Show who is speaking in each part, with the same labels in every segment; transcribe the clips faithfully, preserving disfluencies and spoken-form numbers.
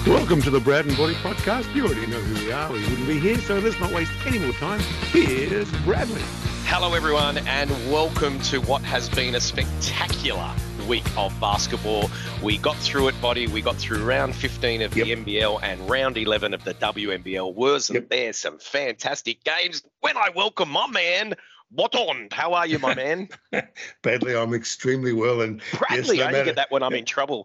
Speaker 1: Welcome to the Brad and Body Podcast. You already know who we are. We wouldn't be here, so let's not waste any more time. Here's Bradley.
Speaker 2: Hello, everyone, and welcome to what has been a spectacular week of basketball. We got through it, Body. We got through round fifteen of yep. the N B L and round eleven of the W N B L. Wasn't yep. there some fantastic games? When I welcome my man, Botond. How are you, my man?
Speaker 1: Badly, I'm extremely well. And
Speaker 2: Bradley,
Speaker 1: yes, no
Speaker 2: I only
Speaker 1: matter...
Speaker 2: get that when I'm in trouble.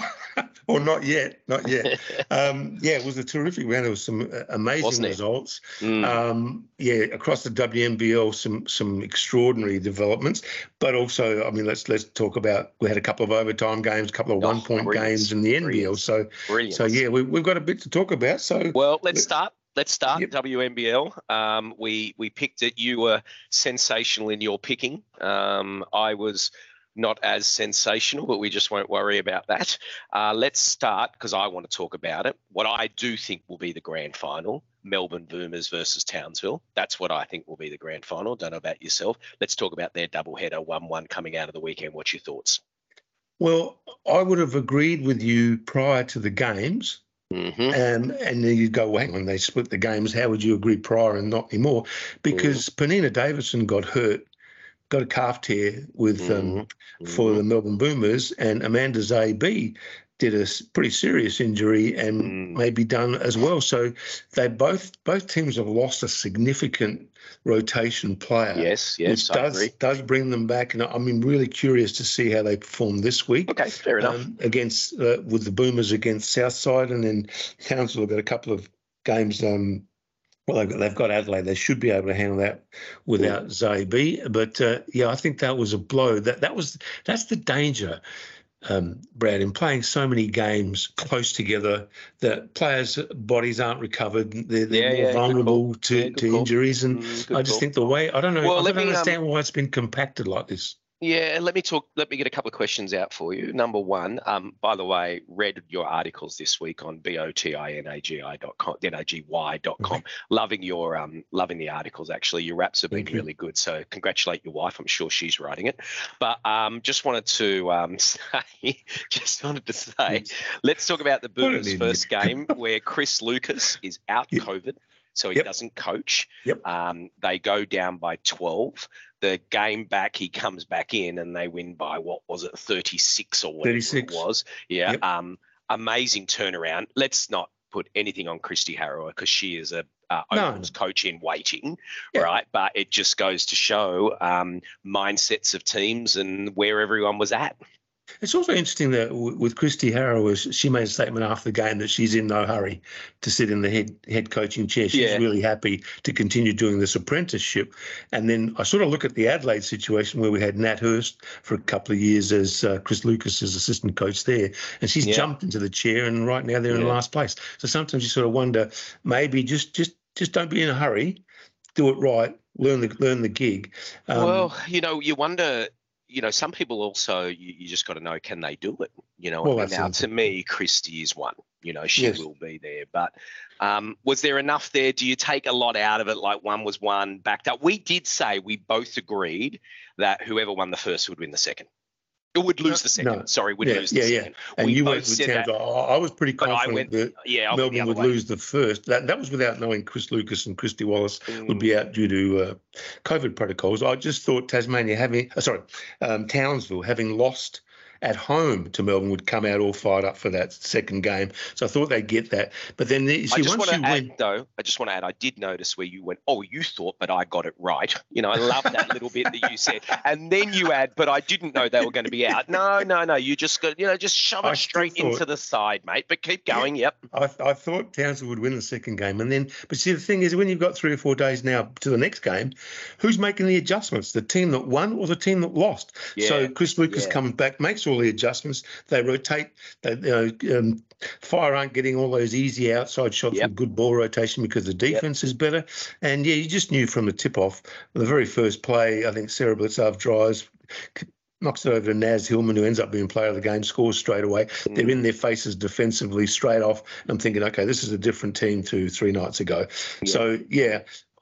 Speaker 1: Or not yet, not yet. um, yeah, it was a terrific round. There was some amazing results. Mm. Um, yeah, across the W N B L, some some extraordinary developments. But also, I mean, let's let's talk about. We had a couple of overtime games, a couple of oh, one-point games in the N B L. So,
Speaker 2: brilliant.
Speaker 1: so yeah, we, we've got a bit to talk about. So,
Speaker 2: well, let's start. Let's start
Speaker 1: yep.
Speaker 2: W N B L. Um, we we picked it. You were sensational in your picking. Um, I was not as sensational, but we just won't worry about that. Uh, let's start, because I want to talk about it. What I do think will be the grand final, Melbourne Boomers versus Townsville. That's what I think will be the grand final. Don't know about yourself. Let's talk about their doubleheader, one one coming out of the weekend. What's your thoughts?
Speaker 1: Well, I would have agreed with you prior to the games.
Speaker 2: Mm-hmm.
Speaker 1: Um, and then you'd go, well, hang on, they split the games. How would you agree prior and not anymore? Because mm. Penina Davison got hurt, got a calf tear with mm-hmm. um, for mm-hmm. the Melbourne Boomers, and Amanda Zabi did a pretty serious injury and mm. may be done as well. So they both both teams have lost a significant rotation player.
Speaker 2: Yes, yes,
Speaker 1: which does
Speaker 2: I agree.
Speaker 1: does bring them back, and I'm really curious to see how they perform this week.
Speaker 2: Okay, fair enough.
Speaker 1: Um, against uh, with the Boomers against Southside, and then Townsville have got a couple of games. Um, well, they've got, they've got Adelaide. They should be able to handle that without yeah. Zabi. But uh, yeah, I think that was a blow. That that was that's the danger. Um, Brad, in playing so many games close together, that players' bodies aren't recovered. They're, they're
Speaker 2: yeah,
Speaker 1: more
Speaker 2: yeah,
Speaker 1: vulnerable to,
Speaker 2: yeah,
Speaker 1: to injuries. And mm, I just call. think the way, I don't know, well, I don't me, understand um, why it's been compacted like this.
Speaker 2: Yeah, let me talk. Let me get a couple of questions out for you. Number one, um, by the way, read your articles this week on B O T I N A G I dot com, N A G Y dot com. Okay. Loving your um, loving the articles. Actually, your raps have been Thank really you. good. So congratulate your wife. I'm sure she's writing it. But um, just wanted to um, say, just wanted to say, let's talk about the Boomers' first game where Chris Lucas is out yep. COVID. So he yep. doesn't coach.
Speaker 1: Yep.
Speaker 2: Um, they go down by twelve. The game back, he comes back in and they win by, what was it, thirty-six or whatever
Speaker 1: thirty-six.
Speaker 2: It was. Yeah.
Speaker 1: Yep.
Speaker 2: Um, amazing turnaround. Let's not put anything on Christy Harrower, because she is a uh,
Speaker 1: no.
Speaker 2: coach in waiting,
Speaker 1: yep.
Speaker 2: right? But it just goes to show um, mindsets of teams and where everyone was at.
Speaker 1: It's also interesting that w- with Christy Harrower, she made a statement after the game that she's in no hurry to sit in the head head coaching chair. She's
Speaker 2: yeah.
Speaker 1: really happy to continue doing this apprenticeship. And then I sort of look at the Adelaide situation where we had Nat Hurst for a couple of years as uh, Chris Lucas's assistant coach there, and she's yeah. jumped into the chair, and right now they're yeah. in last place. So sometimes you sort of wonder, maybe just just just don't be in a hurry, do it right, learn the learn the gig.
Speaker 2: Um, well, you know, you wonder. You know, some people also, you, you just got to know, can they do it? You know,
Speaker 1: well,
Speaker 2: I mean, now to me, Christy is one. You know, she
Speaker 1: yes.
Speaker 2: will be there. But um, was there enough there? Do you take a lot out of it? Like one was one backed up. We did say, we both agreed that whoever won the first would win the second. It would lose the second.
Speaker 1: No.
Speaker 2: Sorry, would
Speaker 1: yeah,
Speaker 2: lose the
Speaker 1: yeah,
Speaker 2: second.
Speaker 1: Yeah. And
Speaker 2: we
Speaker 1: you
Speaker 2: both
Speaker 1: went with
Speaker 2: said
Speaker 1: Townsville.
Speaker 2: that.
Speaker 1: I was pretty confident
Speaker 2: went,
Speaker 1: that
Speaker 2: yeah,
Speaker 1: Melbourne would
Speaker 2: way.
Speaker 1: lose the first. That that was without knowing Chris Lucas and Christy Wallace mm. would be out due to uh, COVID protocols. I just thought Tasmania having, uh, sorry, um, Townsville having lost at home to Melbourne would come out all fired up for that second game. So I thought they'd get that. But then, the, see,
Speaker 2: I just
Speaker 1: once
Speaker 2: want to
Speaker 1: you
Speaker 2: add,
Speaker 1: win,
Speaker 2: though, I just want to add, I did notice where you went, oh, you thought, but I got it right. You know, I love that little bit that you said. And then you add, but I didn't know they were going to be out. No, no, no. You just got, you know, just shove it
Speaker 1: I
Speaker 2: straight
Speaker 1: thought,
Speaker 2: into the side, mate. But keep going.
Speaker 1: Yeah,
Speaker 2: yep.
Speaker 1: I, I thought Townsville would win the second game. And then, but see, the thing is, when you've got three or four days now to the next game, who's making the adjustments? The team that won or the team that lost?
Speaker 2: Yeah,
Speaker 1: so Chris Lucas
Speaker 2: yeah.
Speaker 1: comes back, makes all the adjustments. They rotate. They, you know, um, Fire aren't getting all those easy outside shots
Speaker 2: yep.
Speaker 1: with good ball rotation because the defense
Speaker 2: yep.
Speaker 1: is better. And yeah, you just knew from the tip-off, the very first play, I think Sarah Blitzov drives, knocks it over to Naz Hillman, who ends up being player of the game, scores straight away. Mm. They're in their faces defensively straight off. I'm thinking, okay, this is a different team to three nights ago. Yeah. So, yeah,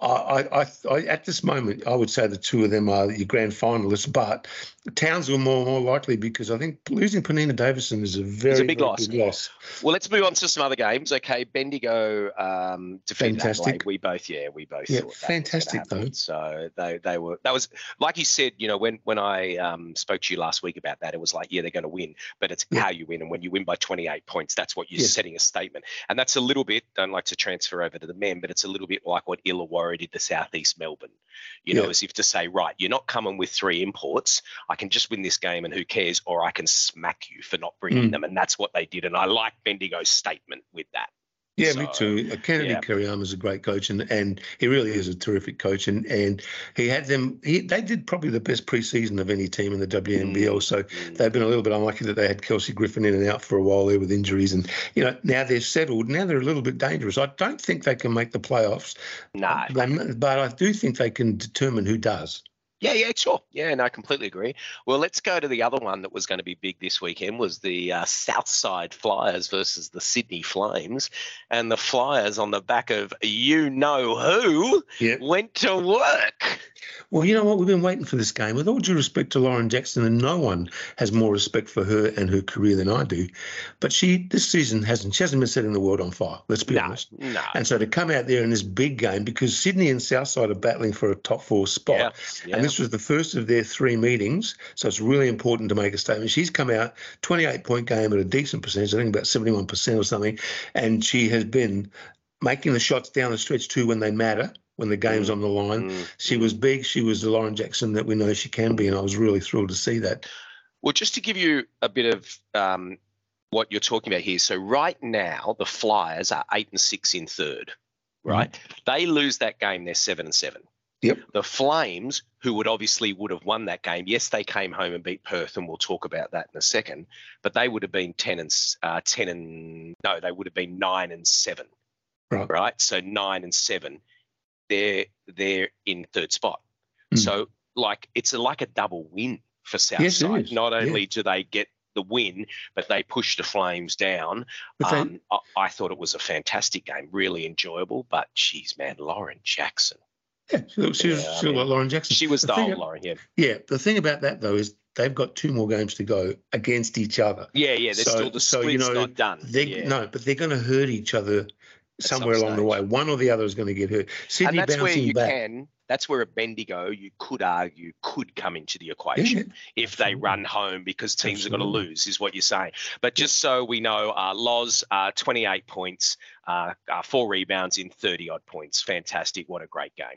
Speaker 1: I, I, I, at this moment, I would say the two of them are your grand finalists, but Townsville more more likely because I think losing Penina Davison is a very,
Speaker 2: it's a big
Speaker 1: very
Speaker 2: loss.
Speaker 1: big loss.
Speaker 2: Well, let's move on to some other games. Okay, Bendigo um, defeated
Speaker 1: Fantastic.
Speaker 2: Adelaide. We both, yeah, we both
Speaker 1: Yeah,
Speaker 2: thought that
Speaker 1: fantastic
Speaker 2: was gonna happen.
Speaker 1: though.
Speaker 2: So they they were that was like you said. You know, when when I um, spoke to you last week about that, it was like, yeah, they're going to win, but it's
Speaker 1: Yeah.
Speaker 2: how you win, and when you win by twenty-eight points, that's what you're
Speaker 1: Yes.
Speaker 2: setting a statement, and that's a little bit. Don't like to transfer over to the men, but it's a little bit like what Illawarra did to Southeast Melbourne. You know,
Speaker 1: Yeah.
Speaker 2: as if to say, right, you're not coming with three imports. I can just win this game, and who cares? Or I can smack you for not bringing
Speaker 1: Mm.
Speaker 2: them, and that's what they did. And I like Bendigo's statement with that.
Speaker 1: Yeah,
Speaker 2: So,
Speaker 1: me too. Uh, Kennedy
Speaker 2: yeah.
Speaker 1: Kariyama is a great coach, and, and he really is a terrific coach. And and he had them. He, they did probably the best preseason of any team in the W N B L.
Speaker 2: Mm,
Speaker 1: so
Speaker 2: mm.
Speaker 1: they've been a little bit unlucky that they had Kelsey Griffin in and out for a while there with injuries. And you know now they're settled. Now they're a little bit dangerous. I don't think they can make the playoffs.
Speaker 2: No.
Speaker 1: They- but I do think they can determine who does.
Speaker 2: Yeah, yeah, sure. Yeah, no, I completely agree. Well, let's go to the other one that was going to be big this weekend was the uh, Southside Flyers versus the Sydney Flames. And the Flyers on the back of you-know-who
Speaker 1: Yeah.
Speaker 2: went to work.
Speaker 1: Well, you know what? We've been waiting for this game. With all due respect to Lauren Jackson, and no one has more respect for her and her career than I do. But she, this season, hasn't she hasn't been setting the world on fire, let's be
Speaker 2: No,
Speaker 1: honest.
Speaker 2: no.
Speaker 1: And so to come out there in this big game, because Sydney and Southside are battling for a top four spot,
Speaker 2: Yeah, yeah.
Speaker 1: and this was the first of their three meetings, so it's really important to make a statement. She's come out, twenty-eight point game at a decent percentage, I think about seventy-one percent or something, and she has been making the shots down the stretch too when they matter, when the game's
Speaker 2: Mm,
Speaker 1: on the line.
Speaker 2: mm,
Speaker 1: She
Speaker 2: mm.
Speaker 1: was big. She was the Lauren Jackson that we know she can be, and I was really thrilled to see that.
Speaker 2: Well, just to give you a bit of um, what you're talking about here. So right now, the Flyers are eight and six in third, right? They lose that game, they're seven and seven.
Speaker 1: Yep.
Speaker 2: The Flames, who would obviously would have won that game, yes, they came home and beat Perth, and we'll talk about that in a second. But they would have been ten and uh, ten and no, they would have been nine and seven,
Speaker 1: Right.
Speaker 2: right? So nine and seven, they're they're in third spot.
Speaker 1: Mm.
Speaker 2: So like it's a, like a double win for
Speaker 1: Yes, it
Speaker 2: Southside.
Speaker 1: is.
Speaker 2: Not only
Speaker 1: Yeah.
Speaker 2: do they get the win, but they push the Flames down.
Speaker 1: But they-
Speaker 2: Um, I, I thought it was a fantastic game, really enjoyable. But geez, man, Lauren Jackson.
Speaker 1: Yeah, she looks, she was,
Speaker 2: Yeah, I
Speaker 1: she looked
Speaker 2: mean,
Speaker 1: like Lauren Jackson.
Speaker 2: She was
Speaker 1: The
Speaker 2: the
Speaker 1: thing
Speaker 2: old
Speaker 1: ab-
Speaker 2: Lauren, yeah.
Speaker 1: Yeah, the thing about that, though, is they've got two more games to go against each other.
Speaker 2: Yeah, yeah, there's
Speaker 1: So-
Speaker 2: still the
Speaker 1: so,
Speaker 2: split's
Speaker 1: you know,
Speaker 2: not done.
Speaker 1: They
Speaker 2: Yeah.
Speaker 1: No, but they're going to hurt each other
Speaker 2: some
Speaker 1: somewhere along the
Speaker 2: stage.
Speaker 1: way. One or the other is going to get hurt.
Speaker 2: And
Speaker 1: Sydney
Speaker 2: that's where
Speaker 1: bouncing
Speaker 2: you
Speaker 1: back.
Speaker 2: can, that's where a Bendigo, you could argue, could come into the equation
Speaker 1: Yeah,
Speaker 2: if they
Speaker 1: absolutely.
Speaker 2: run home because teams are going to
Speaker 1: Absolutely.
Speaker 2: lose, is what you're saying. But just so we know, uh, Loz, uh, twenty-eight points, uh, uh, four rebounds in thirty-odd points. Fantastic. What a great game.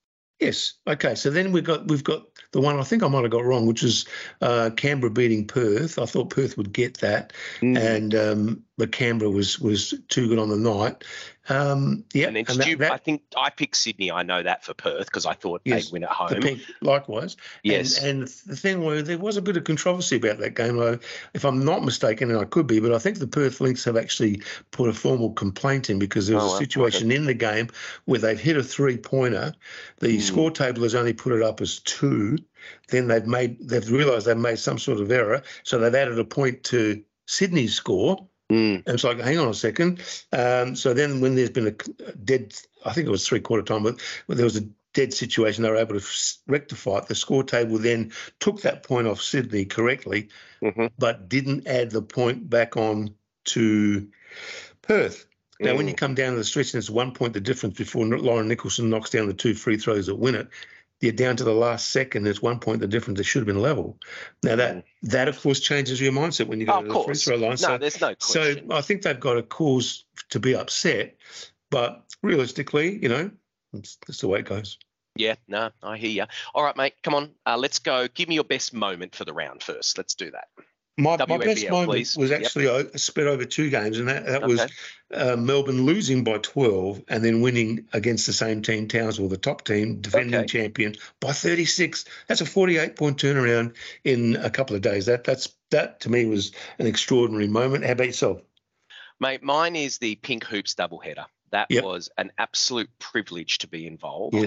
Speaker 1: Yes. Okay. So then we've got we've got the one I think I might have got wrong, which is uh, Canberra beating Perth. I thought Perth would get that,
Speaker 2: Mm.
Speaker 1: and um, but Canberra was was too good on the night. Um, yeah,
Speaker 2: And then
Speaker 1: and
Speaker 2: did
Speaker 1: that,
Speaker 2: you,
Speaker 1: that-
Speaker 2: I think I picked Sydney. I know that for Perth because I thought
Speaker 1: Yes,
Speaker 2: they'd win at
Speaker 1: the
Speaker 2: home.
Speaker 1: pink likewise.
Speaker 2: Yes.
Speaker 1: And, and the thing was, there was a bit of controversy about that game. I, if I'm not mistaken, and I could be, but I think the Perth Lynx have actually put a formal complaint in because there was
Speaker 2: Oh,
Speaker 1: a
Speaker 2: wow.
Speaker 1: situation in the game where they've hit a three-pointer. The
Speaker 2: Hmm.
Speaker 1: score table has only put it up as two. Then they've made they've realised they've made some sort of error, so they've added a point to Sydney's score.
Speaker 2: Mm.
Speaker 1: And it's like, hang on a second. Um, so then when there's been a dead, I think it was three-quarter time, but when there was a dead situation, they were able to f- rectify it. The score table then took that point off Sydney correctly,
Speaker 2: hmm
Speaker 1: but didn't add the point back on to Perth. Now, when you
Speaker 2: Mm.
Speaker 1: come down to the stretch and it's one point the difference before Lauren Nicholson knocks down the two free throws that win it, you're down to the last second. There's one point the difference. It should have been level. Now, that,
Speaker 2: Mm.
Speaker 1: that of course, changes your mindset when you go
Speaker 2: Oh,
Speaker 1: to
Speaker 2: of
Speaker 1: the free
Speaker 2: course.
Speaker 1: throw line.
Speaker 2: No,
Speaker 1: So
Speaker 2: there's no
Speaker 1: so
Speaker 2: question.
Speaker 1: I think they've got a cause to be upset, but realistically, you know, that's, that's the way it goes.
Speaker 2: Yeah, no, I hear you. All right, mate, come on. Uh, let's go. Give me your best moment for the round first. Let's do that.
Speaker 1: My, my
Speaker 2: W N B L,
Speaker 1: best moment
Speaker 2: please.
Speaker 1: was
Speaker 2: Yep.
Speaker 1: actually o- spread over two games, and that, that was
Speaker 2: Okay.
Speaker 1: uh, Melbourne losing by twelve and then winning against the same team, Townsville, the top team, defending
Speaker 2: Okay.
Speaker 1: champion, by thirty-six. That's a forty-eight point turnaround in a couple of days. That that's that to me was an extraordinary moment. How about yourself?
Speaker 2: Mate, mine is the Pink Hoops doubleheader. That
Speaker 1: Yep.
Speaker 2: was an absolute privilege to be involved.
Speaker 1: Yes.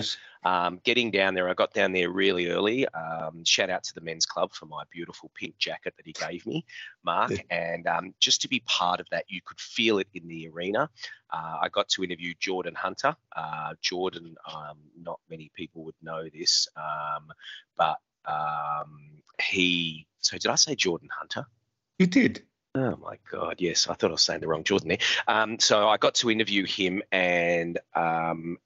Speaker 2: Um, getting down there, I got down there really early. Um, shout out to the men's club for my beautiful pink jacket that he gave me, Mark.
Speaker 1: Yeah.
Speaker 2: And um, just to be part of that, you could feel it in the arena. Uh, I got to interview Jordan Hunter. Uh, Jordan, um, not many people would know this, um, but um, he, so did I say Jordan Hunter?
Speaker 1: You did.
Speaker 2: Oh my God, yes. I thought I was saying the wrong Jordan there. Um, so I got to interview him, and um,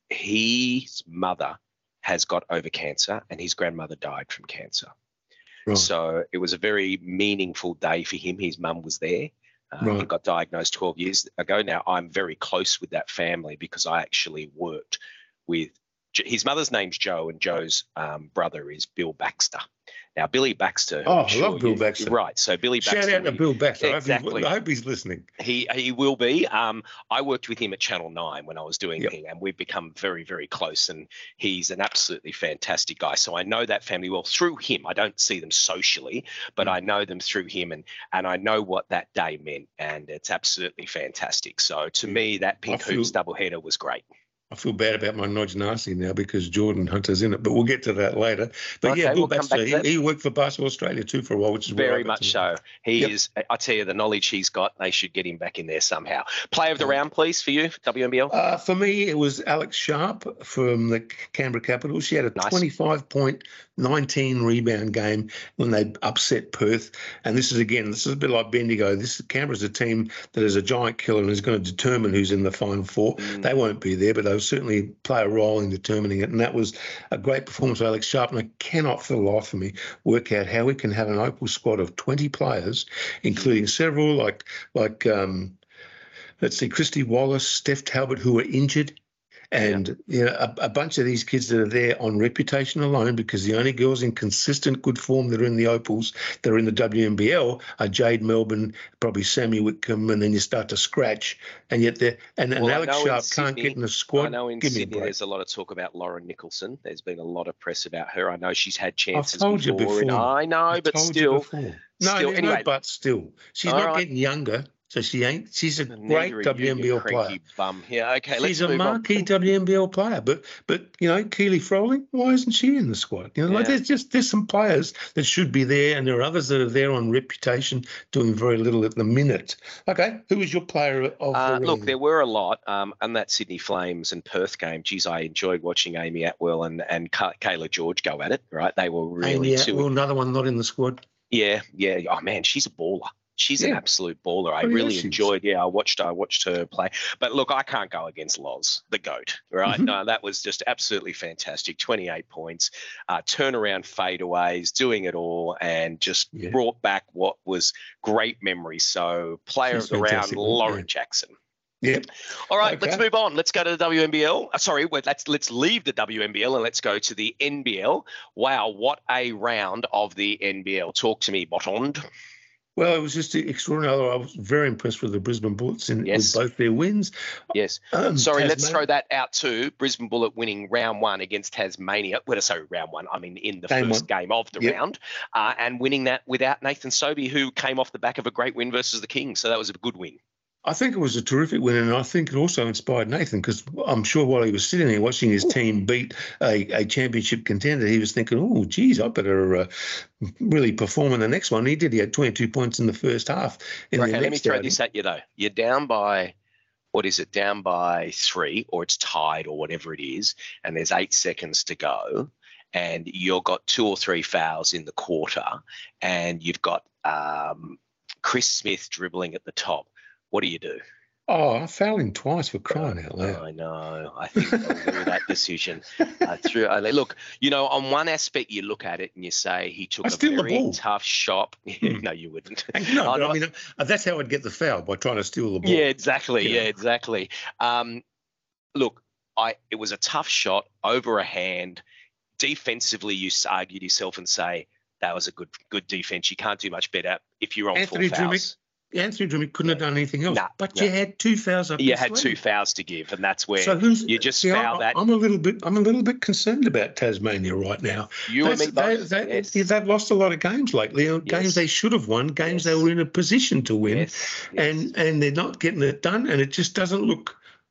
Speaker 2: his mother has got over cancer and his grandmother died from cancer.
Speaker 1: Right.
Speaker 2: So it was a very meaningful day for him. His mum was there. Uh,
Speaker 1: Right.
Speaker 2: He got diagnosed twelve years ago. Now, I'm very close with that family because I actually worked with, his mother's name's Joe, and Joe's um, brother is Bill Baxter. Now, Billy Baxter. who
Speaker 1: Oh,
Speaker 2: I'm
Speaker 1: I
Speaker 2: sure
Speaker 1: love Bill
Speaker 2: you-
Speaker 1: Baxter.
Speaker 2: Right. So Billy Baxter.
Speaker 1: Shout out to
Speaker 2: we-
Speaker 1: Bill Baxter. I hope he's-
Speaker 2: Exactly.
Speaker 1: I hope he's listening.
Speaker 2: He he will be. Um, I worked with him at Channel nine when I was doing
Speaker 1: Yep.
Speaker 2: thing, and we've become very, very close. And he's an absolutely fantastic guy. So I know that family well through him. I don't see them socially, but
Speaker 1: Mm.
Speaker 2: I know them through him, and and I know what that day meant, and it's absolutely fantastic. So to
Speaker 1: Yeah.
Speaker 2: me, that Pink
Speaker 1: I feel-
Speaker 2: Hoops doubleheader was great.
Speaker 1: I feel bad about my Nodge Nasty now because Jordan Hunter's in it, but we'll get to that later. But
Speaker 2: Okay,
Speaker 1: yeah, Bill
Speaker 2: we'll come
Speaker 1: Baxter,
Speaker 2: back to
Speaker 1: he,
Speaker 2: that.
Speaker 1: he worked for Basketball Australia too for a while, which is where I
Speaker 2: Very
Speaker 1: got
Speaker 2: much
Speaker 1: to know.
Speaker 2: so. He
Speaker 1: Yep.
Speaker 2: is. I tell you, the knowledge he's got, they should get him back in there somehow. Player of the
Speaker 1: Yeah.
Speaker 2: round, please, for you, W N B L.
Speaker 1: Uh, for me, it was Alex Sharp from the Canberra Capitals. She had a
Speaker 2: Nice.
Speaker 1: twenty-five point, nineteen rebound game when they upset Perth. And this is, again, this is a bit like Bendigo. This Canberra's a team that is a giant killer and is going to determine who's in the Final Four.
Speaker 2: Mm.
Speaker 1: They won't be there, but they'll certainly play a role in determining it. And that was a great performance by Alex Sharp. And I cannot, for the life of me, work out how we can have an Opal squad of twenty players, including several like, like um, let's see, Christy Wallace, Steph Talbot, who were injured. And you know, a, a bunch of these kids that are there on reputation alone, because the only girls in consistent good form that are in the Opals, that are in the W N B L, are Jade Melbourne, probably Sammy Whitcomb, and then you start to scratch. And yet they're, and, and
Speaker 2: Well, I
Speaker 1: Alex
Speaker 2: know in
Speaker 1: Sharp can't
Speaker 2: Sydney-
Speaker 1: get in the squad.
Speaker 2: I know in
Speaker 1: Give me a
Speaker 2: Sydney
Speaker 1: break.
Speaker 2: there's a lot of talk about Lauren Nicholson. There's been a lot of press about her. I know she's had
Speaker 1: I've
Speaker 2: chances
Speaker 1: told you
Speaker 2: before. and
Speaker 1: before.
Speaker 2: I know,
Speaker 1: I've
Speaker 2: but
Speaker 1: told you
Speaker 2: still,
Speaker 1: before. No,
Speaker 2: still-
Speaker 1: there's
Speaker 2: anyway.
Speaker 1: no but still. She's
Speaker 2: All
Speaker 1: not
Speaker 2: right.
Speaker 1: getting younger, so she ain't. She's a
Speaker 2: neither
Speaker 1: great
Speaker 2: are
Speaker 1: W N B
Speaker 2: you,
Speaker 1: L
Speaker 2: you
Speaker 1: player.
Speaker 2: cranky bum. Yeah, okay, let's
Speaker 1: She's a
Speaker 2: move
Speaker 1: marquee
Speaker 2: on.
Speaker 1: W N B L player, but but you know, Keely Froling, why isn't she in the squad? You know, like
Speaker 2: Yeah.
Speaker 1: there's just there's some players that should be there, and there are others that are there on reputation, doing very little at the minute. Okay, who is your player of
Speaker 2: Uh,
Speaker 1: the
Speaker 2: look,
Speaker 1: round?
Speaker 2: there were a lot, um, and that Sydney Flames and Perth game. Geez, I enjoyed watching Amy Atwell and and Ka- Kayla George go at it. Right, they were really
Speaker 1: Amy
Speaker 2: two.
Speaker 1: Atwell, another one not in the squad.
Speaker 2: Yeah, yeah. Oh man, she's a baller. She's an
Speaker 1: Yeah.
Speaker 2: absolute baller. I
Speaker 1: Oh, yeah,
Speaker 2: really
Speaker 1: she is.
Speaker 2: enjoyed. Yeah, I watched. I watched her play. But look, I can't go against Loz, the goat. Right?
Speaker 1: Mhm.
Speaker 2: No, that was just absolutely fantastic. twenty-eight points, uh, turnaround fadeaways, doing it all, and just
Speaker 1: Yeah.
Speaker 2: brought back what was great memories. So, player
Speaker 1: She's
Speaker 2: of the round,
Speaker 1: fantastic, wasn't
Speaker 2: Lauren
Speaker 1: she?
Speaker 2: Jackson.
Speaker 1: Yeah.
Speaker 2: All right, let's
Speaker 1: Okay.
Speaker 2: move on. Let's go to the W N B L. Uh, sorry, wait, let's let's leave the W N B L and let's go to the N B L. Wow, what a round of the N B L. Talk to me, Botond.
Speaker 1: Well, it was just extraordinary. I was very impressed with the Brisbane Bullets in
Speaker 2: Yes.
Speaker 1: with both their wins.
Speaker 2: Yes.
Speaker 1: Um,
Speaker 2: Sorry, let's
Speaker 1: Tasmania-
Speaker 2: throw that out too. Brisbane Bullet winning round one against Tasmania. Well, sorry, round one. I mean, in the
Speaker 1: Game
Speaker 2: first game of the
Speaker 1: Yep.
Speaker 2: round, uh, and winning that without Nathan Sobey, who came off the back of a great win versus the Kings. So that was a good win.
Speaker 1: I think it was a terrific win, and I think it also inspired Nathan, because I'm sure while he was sitting there watching his team beat a, a championship contender, he was thinking, oh, geez, I better uh, really perform in the next one. He did. He had twenty-two points in the first half. In
Speaker 2: Okay,
Speaker 1: the
Speaker 2: let me
Speaker 1: next
Speaker 2: throw
Speaker 1: outing.
Speaker 2: this at you though. You're down by, what is it? Down by three, or it's tied, or whatever it is, and there's eight seconds to go, and you've got two or three fouls in the quarter, and you've got um, Chris Smith dribbling at the top. What do you do?
Speaker 1: Oh, I fouled him twice, for crying out loud.
Speaker 2: I know. I think through that decision. Uh, through uh, look, you know, on one aspect, you look at it and you say he took
Speaker 1: I
Speaker 2: a
Speaker 1: steal the
Speaker 2: very
Speaker 1: ball.
Speaker 2: tough shot.
Speaker 1: Hmm.
Speaker 2: No, you wouldn't.
Speaker 1: No,
Speaker 2: I'm
Speaker 1: but I
Speaker 2: not-
Speaker 1: mean, uh, that's how I'd get the foul, by trying to steal the ball.
Speaker 2: Yeah, exactly.
Speaker 1: You
Speaker 2: Yeah,
Speaker 1: know.
Speaker 2: exactly. Um, look, I it was a tough shot over a hand. Defensively, you s- argued yourself and say that was a good good defense. You can't do much better if you're on
Speaker 1: Anthony
Speaker 2: four
Speaker 1: Drimmick,
Speaker 2: fouls.
Speaker 1: Anthony Drimmick couldn't have done anything else.
Speaker 2: Nah,
Speaker 1: but
Speaker 2: nah.
Speaker 1: you had two fouls up
Speaker 2: You
Speaker 1: your
Speaker 2: had two
Speaker 1: sleeve.
Speaker 2: fouls to give, and that's where
Speaker 1: So who's
Speaker 2: you just
Speaker 1: see,
Speaker 2: foul
Speaker 1: I,
Speaker 2: that.
Speaker 1: I'm a little bit. I'm a little bit concerned about Tasmania right now.
Speaker 2: You and me
Speaker 1: That's-
Speaker 2: both.
Speaker 1: they, they,
Speaker 2: yes.
Speaker 1: They've lost a lot of games lately. you know,
Speaker 2: Yes.
Speaker 1: Games they should have won. Games they
Speaker 2: Yes.
Speaker 1: were in a position to win,
Speaker 2: Yes, yes.
Speaker 1: and and they're not getting it done. And it just doesn't look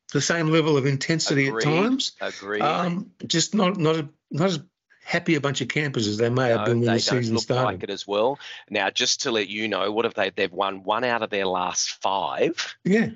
Speaker 1: the same level of intensity
Speaker 2: Agreed.
Speaker 1: at times.
Speaker 2: Agreed.
Speaker 1: Um, just not not a, not as happy a bunch of campers as they may
Speaker 2: no,
Speaker 1: have been when
Speaker 2: they
Speaker 1: the
Speaker 2: don't
Speaker 1: season
Speaker 2: look
Speaker 1: started.
Speaker 2: like it as well. Now, just to let you know, what have they? They've won one out of their last five.
Speaker 1: Yeah.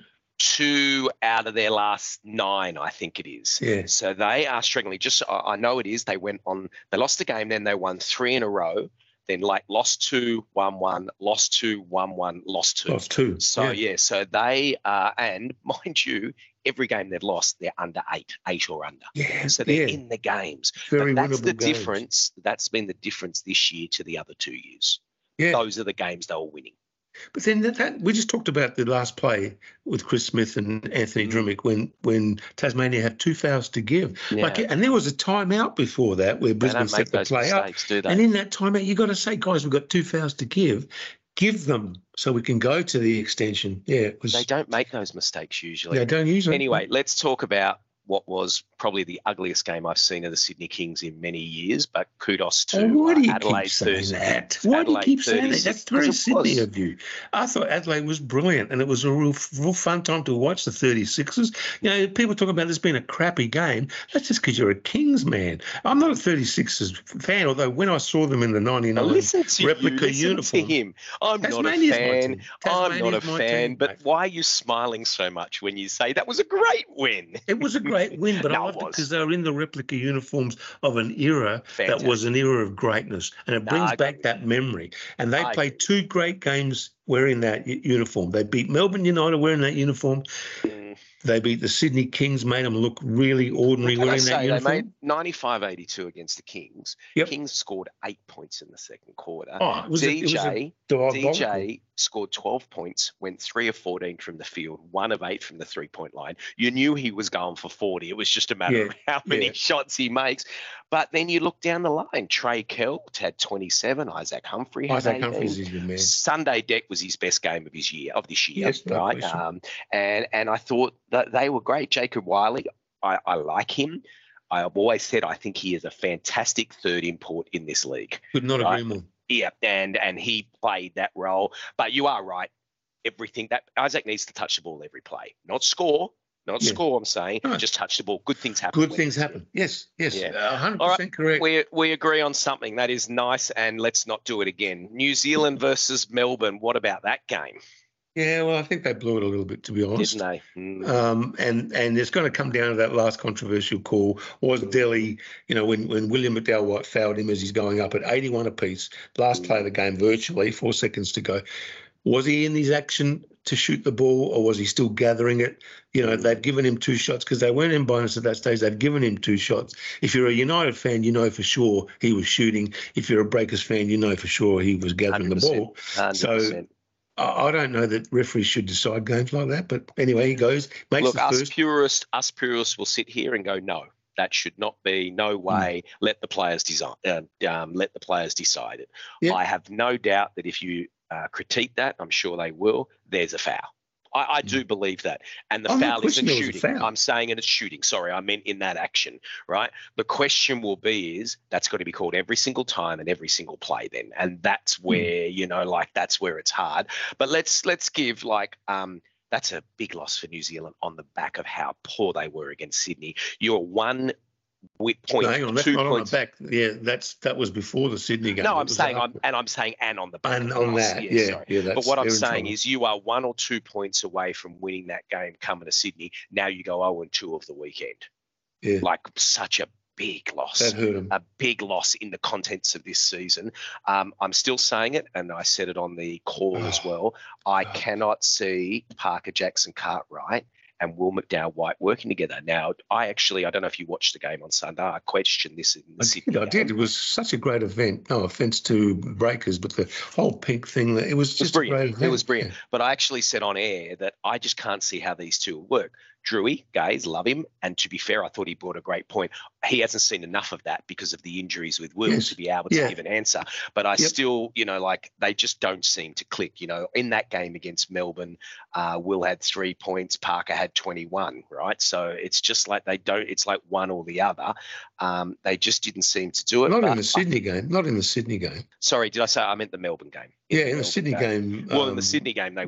Speaker 2: Two out of their last nine, I think it is.
Speaker 1: Yeah.
Speaker 2: So they are struggling. Just I I know it is. They went on. They lost the game, then they won three in a row. Then like lost two, won one, lost two, won one, lost two.
Speaker 1: Lost two.
Speaker 2: So
Speaker 1: yeah.
Speaker 2: yeah, so they uh, and mind you, every game they've lost, they're under eight, eight or under.
Speaker 1: Yeah.
Speaker 2: So they're
Speaker 1: yeah.
Speaker 2: in the games.
Speaker 1: Very
Speaker 2: but that's
Speaker 1: winnable
Speaker 2: the
Speaker 1: games.
Speaker 2: difference. That's been the difference this year to the other two years.
Speaker 1: Yeah.
Speaker 2: Those are the games they were winning.
Speaker 1: But then that, that we just talked about the last play with Chris Smith and Anthony
Speaker 2: Mm.
Speaker 1: Drimmick when when Tasmania had two fouls to give.
Speaker 2: Yeah.
Speaker 1: Like, and there was a timeout before that where
Speaker 2: They
Speaker 1: Brisbane
Speaker 2: don't make
Speaker 1: set the
Speaker 2: those
Speaker 1: play up.
Speaker 2: mistakes, do they?
Speaker 1: And in that timeout, you got to say, guys, we've got two fouls to give. Give them so we can go to the extension. Yeah, it was.
Speaker 2: They don't make those mistakes usually.
Speaker 1: They don't usually.
Speaker 2: Anyway, let's talk about what was probably the ugliest game I've seen of the Sydney Kings in many years, but kudos to
Speaker 1: Oh, why do you
Speaker 2: uh, Adelaide
Speaker 1: keep saying
Speaker 2: thirty.
Speaker 1: that? Why do you
Speaker 2: Adelaide
Speaker 1: keep saying that?
Speaker 2: thirty-six,
Speaker 1: That's very
Speaker 2: because it
Speaker 1: Sydney
Speaker 2: was.
Speaker 1: of you. I thought Adelaide was brilliant, and it was a real, real fun time to watch the thirty-sixers. You know, people talk about this being a crappy game. That's just because you're a Kings man. I'm not a thirty-sixers fan, although when I saw them in the
Speaker 2: Now
Speaker 1: ninety-nine
Speaker 2: listen to
Speaker 1: replica
Speaker 2: you, listen
Speaker 1: uniform,
Speaker 2: to him. I'm not a
Speaker 1: Tasmania's my
Speaker 2: fan.
Speaker 1: team.
Speaker 2: I'm not a
Speaker 1: Tasmania's my
Speaker 2: fan.
Speaker 1: team,
Speaker 2: but
Speaker 1: mate.
Speaker 2: why are you smiling so much when you say that was a great win?
Speaker 1: It was a great win, but
Speaker 2: No,
Speaker 1: I
Speaker 2: it
Speaker 1: loved it
Speaker 2: was.
Speaker 1: because they were in the replica uniforms of an era
Speaker 2: Fantastic.
Speaker 1: that was an era of greatness, and it
Speaker 2: No,
Speaker 1: brings
Speaker 2: I
Speaker 1: back
Speaker 2: agree.
Speaker 1: that memory. And they
Speaker 2: I
Speaker 1: played
Speaker 2: agree.
Speaker 1: two great games wearing that u- uniform. They beat Melbourne United wearing that uniform.
Speaker 2: Mm.
Speaker 1: They beat the Sydney Kings, made them look really ordinary
Speaker 2: Can I
Speaker 1: wearing that
Speaker 2: say they
Speaker 1: uniform.
Speaker 2: made ninety-five eighty-two against the Kings.
Speaker 1: Yep.
Speaker 2: Kings scored eight points in the second quarter.
Speaker 1: Oh, it was a, it was a
Speaker 2: D J
Speaker 1: diabolical.
Speaker 2: D J scored twelve points, went three of fourteen from the field, one of eight from the three-point line. You knew he was going for forty. It was just a matter
Speaker 1: Yeah,
Speaker 2: of how many
Speaker 1: yeah.
Speaker 2: shots he makes. But then you look down the line. Trey Kelt had twenty-seven. Isaac Humphrey had
Speaker 1: Isaac
Speaker 2: eighteen.
Speaker 1: Humphries is your man.
Speaker 2: Sunday Deck was his best game of his year, of this year,
Speaker 1: Yes, no
Speaker 2: right?
Speaker 1: question.
Speaker 2: Um, and and I thought that they were great. Jacob Wiley, I, I like him. I've always said I think he is a fantastic third import in this league.
Speaker 1: Could not
Speaker 2: Right.
Speaker 1: agree more.
Speaker 2: Yeah, and and he played that role. But you are right. Everything that Isaac needs to touch the ball every play, not score, not
Speaker 1: Yeah.
Speaker 2: score. I'm saying
Speaker 1: No.
Speaker 2: just touch the ball. Good things happen.
Speaker 1: Good
Speaker 2: when
Speaker 1: things
Speaker 2: it's-
Speaker 1: happen. Yes, yes,
Speaker 2: Yeah.
Speaker 1: uh, one hundred
Speaker 2: All right.
Speaker 1: percent correct.
Speaker 2: We we agree on something that is nice, and let's not do it again. New Zealand versus Melbourne. What about that game?
Speaker 1: Yeah, well, I think they blew it a little bit, to be honest.
Speaker 2: Didn't they? Mm.
Speaker 1: Um, and and it's going to come down to that last controversial call. Was Delhi, you know, when, when William McDowell White fouled him as he's going up at eighty-one apiece, last play of the game virtually, four seconds to go. Was he in his action to shoot the ball, or was he still gathering it? You know, they'd given him two shots because they weren't in bonus at that stage. They'd given him two shots. If you're a United fan, you know for sure he was shooting. If you're a Breakers fan, you know for sure he was gathering the ball.
Speaker 2: one hundred percent.
Speaker 1: So I I don't know that referees should decide games like that, but anyway, he goes, makes
Speaker 2: Look,
Speaker 1: the
Speaker 2: us
Speaker 1: first.
Speaker 2: purists, us purists will sit here and go, no, that should not be. No way. Let the players design. Uh, um, let the players decide it.
Speaker 1: Yeah.
Speaker 2: I have no doubt that if you uh, critique that, I'm sure they will. There's a foul. I, I do believe that. And the
Speaker 1: I'm not
Speaker 2: foul isn't
Speaker 1: questioning it was a
Speaker 2: shooting.
Speaker 1: foul.
Speaker 2: I'm saying it is shooting. Sorry, I meant in that action, right? The question will be is that's got to be called every single time and every single play then. And that's where, you know, like that's where it's hard. But let's let's give like um that's a big loss for New Zealand on the back of how poor they were against Sydney. You're one wi- point,
Speaker 1: No, hang on, that's
Speaker 2: two
Speaker 1: not
Speaker 2: points.
Speaker 1: on the back. Yeah, that's that was before the Sydney game.
Speaker 2: No,
Speaker 1: It
Speaker 2: I'm
Speaker 1: was
Speaker 2: saying,
Speaker 1: after.
Speaker 2: I'm, and I'm saying, and on the back
Speaker 1: and
Speaker 2: of the
Speaker 1: on
Speaker 2: loss.
Speaker 1: that,
Speaker 2: Yeah,
Speaker 1: yeah,
Speaker 2: sorry.
Speaker 1: yeah. That's,
Speaker 2: But what I'm
Speaker 1: they're in
Speaker 2: saying
Speaker 1: trouble.
Speaker 2: is, you are one or two points away from winning that game coming to Sydney. Now you go oh and two of the weekend.
Speaker 1: yeah,
Speaker 2: Like such a big loss.
Speaker 1: that hurt him.
Speaker 2: A big loss in the contents of this season. Um, I'm still saying it, and I said it on the call as well. I cannot see Parker Jackson Cartwright and Will McDowell White working together. Now, I actually, I don't know if you watched the game on Sunday. I questioned this in the
Speaker 1: I
Speaker 2: Sydney
Speaker 1: did, I
Speaker 2: game.
Speaker 1: did. It was such a great event. No offense to Breakers, but the whole pink thing, it was
Speaker 2: It was
Speaker 1: just a great
Speaker 2: brilliant.
Speaker 1: event.
Speaker 2: It was brilliant. But I actually said on air that I just can't see how these two will work. Drewy, Gaze, love him. And to be fair, I thought he brought a great point. He hasn't seen enough of that because of the injuries with Will
Speaker 1: Yes.
Speaker 2: to be able to
Speaker 1: Yeah.
Speaker 2: give an answer. But I
Speaker 1: Yep.
Speaker 2: still, you know, like they just don't seem to click. You know, in that game against Melbourne, uh, Will had three points, Parker had twenty-one, right? So it's just like they don't, it's like one or the other. Um, they just didn't seem to do it.
Speaker 1: Not
Speaker 2: But
Speaker 1: in the Sydney game. Not in the Sydney game.
Speaker 2: sorry, did I say I meant the Melbourne game?
Speaker 1: Yeah, in the
Speaker 2: Melbourne
Speaker 1: Sydney game.
Speaker 2: Well, in
Speaker 1: um,
Speaker 2: the Sydney game, they weren't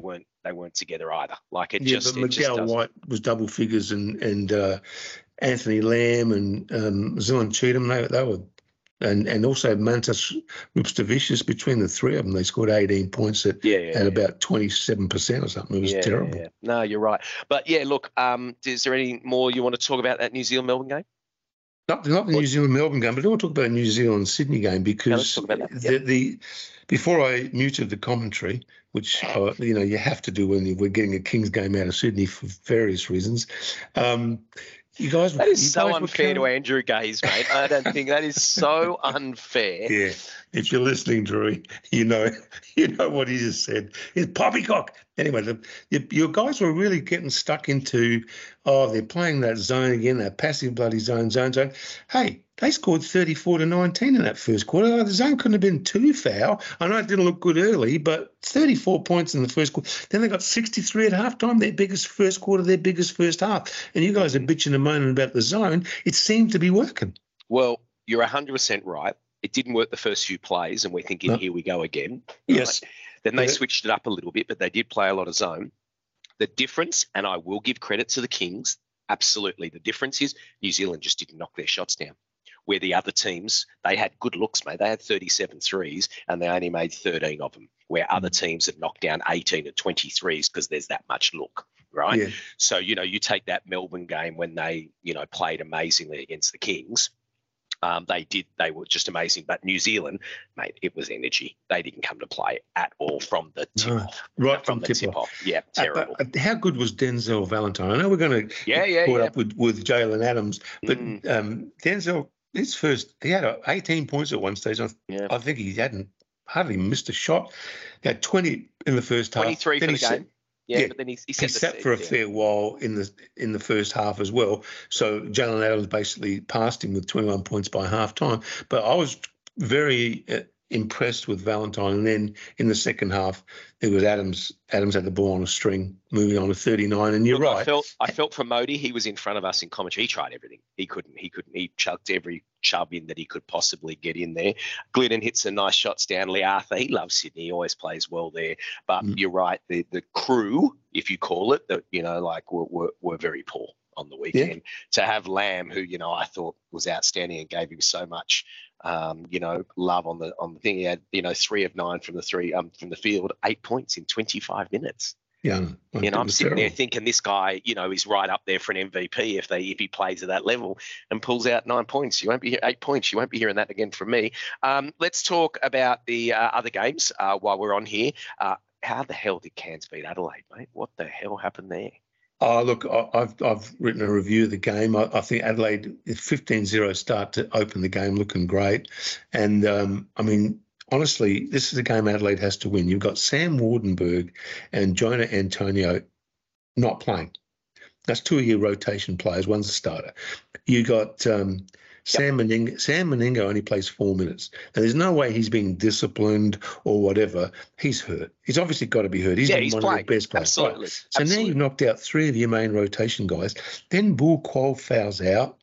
Speaker 2: they weren't together either. Like it
Speaker 1: yeah,
Speaker 2: just,
Speaker 1: but
Speaker 2: it just
Speaker 1: Miguel
Speaker 2: doesn't.
Speaker 1: White was double figures, and and uh, Anthony Lamb and um, Zilan Cheatham, they they were, and and also Mantas Rupstavicius. Between the three of them, they scored eighteen points at
Speaker 2: Yeah, yeah,
Speaker 1: at
Speaker 2: yeah.
Speaker 1: about twenty-seven percent or something. It was
Speaker 2: yeah,
Speaker 1: terrible.
Speaker 2: Yeah, yeah. No, you're right. But yeah, look, um, is there any more you want to talk about that New Zealand Melbourne game?
Speaker 1: Not, not the New Zealand Melbourne game, but I want to talk about the New Zealand Sydney game because
Speaker 2: talk about that.
Speaker 1: the,
Speaker 2: Yep.
Speaker 1: the before I muted the commentary, which uh, you know you have to do when we're getting a Kings game out of Sydney for various reasons. Um, you guys,
Speaker 2: That is
Speaker 1: you
Speaker 2: so
Speaker 1: guys
Speaker 2: unfair to Andrew Gaze, mate. I don't think that is so unfair.
Speaker 1: Yeah, if you're listening, Drew, you know you know what he just said. It's poppycock. Anyway, the, your, your guys were really getting stuck into, oh, they're playing that zone again, that passive bloody zone, zone, zone. Hey, they scored thirty-four to nineteen in that first quarter. Oh, the zone couldn't have been too foul. I know it didn't look good early, but thirty-four points in the first quarter. Then they got sixty-three at halftime, their biggest first quarter, their biggest first half. And you guys are bitching and moaning about the zone. It seemed to be working.
Speaker 2: Well, you're one hundred percent right. It didn't work the first few plays, and we're thinking, no. here we go again.
Speaker 1: Yes.
Speaker 2: Right? Then they yeah. switched it up a little bit, but they did play a lot of zone. The difference, and I will give credit to the Kings, absolutely. The difference is New Zealand just didn't knock their shots down. Where the other teams, they had good looks, mate. They had thirty-seven threes, and they only made thirteen of them, where other teams had knocked down eighteen at twenty-threes because there's that much look, right? Yeah. So, you know, you take that Melbourne game when they, you know, played amazingly against the Kings. Um, they did. They were just amazing. But New Zealand, mate, it was energy. They didn't come to play at all from the tip
Speaker 1: no,
Speaker 2: off.
Speaker 1: Right
Speaker 2: from, from
Speaker 1: the
Speaker 2: the
Speaker 1: tip,
Speaker 2: tip
Speaker 1: off.
Speaker 2: off. Yeah, terrible.
Speaker 1: Uh, how good was Denzel Valentine? I know we're going to
Speaker 2: yeah, yeah,
Speaker 1: caught
Speaker 2: yeah.
Speaker 1: up with, with Jalen Adams, but
Speaker 2: mm.
Speaker 1: um, Denzel, his first, he had eighteen points at one stage. I, yeah. I think he hadn't hardly missed a shot. He had twenty in the first half.
Speaker 2: twenty-three for the
Speaker 1: set,
Speaker 2: game. Yeah, yeah, but then he, he,
Speaker 1: he sat for a
Speaker 2: yeah.
Speaker 1: fair while in the in the first half as well. So Jalen Adams basically passed him with twenty-one points by half time. But I was very uh, impressed with Valentine. And then in the second half, it was Adams. Adams had the ball on a string, moving on to thirty-nine. And you're
Speaker 2: Look,
Speaker 1: right.
Speaker 2: I felt I felt for Modi, he was in front of us in commentary. He tried everything. He couldn't. He couldn't. He chucked every chub in that he could possibly get in there. Glidden hits some nice shots down. Lee Arthur, he loves Sydney. He always plays well there. But mm. you're right. The the crew, if you call it, that you know, like were were, were very poor on the weekend. Yeah. To have Lamb, who you know I thought was outstanding and gave him so much. Um, you know, love on the on the thing. He had, you know, three of nine from the three um from the field, eight points in twenty-five minutes.
Speaker 1: Yeah,
Speaker 2: you know, I'm sitting terrible. there thinking this guy, you know, is right up there for an M V P if they if he plays at that level and pulls out nine points. You won't be eight points. You won't be hearing that again from me. Um, let's talk about the uh, other games uh, while we're on here. Uh, how the hell did Cairns beat Adelaide, mate? What the hell happened there?
Speaker 1: Oh, look, I've I've written a review of the game. I, I think Adelaide, fifteen zero start to open the game looking great. And, um, I mean, honestly, this is a game Adelaide has to win. You've got Sam Wardenberg and Jonah Antonio not playing. That's two-year rotation players. One's a starter. You got um, Sam yep. Meninga. Sam Meninga only plays four minutes. And there's no way he's being disciplined or whatever. He's hurt. He's obviously got to be hurt. He's
Speaker 2: yeah,
Speaker 1: one
Speaker 2: he's
Speaker 1: of
Speaker 2: playing.
Speaker 1: the best players.
Speaker 2: Absolutely.
Speaker 1: Right. So
Speaker 2: Absolutely.
Speaker 1: now you've knocked out three of your main rotation guys. Then Bull Qual fouls out.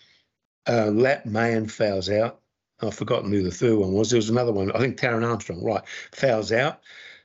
Speaker 1: Uh, Lat Mayan fouls out. I've forgotten who the third one was. There was another one. I think Taron Armstrong, right, fouls out.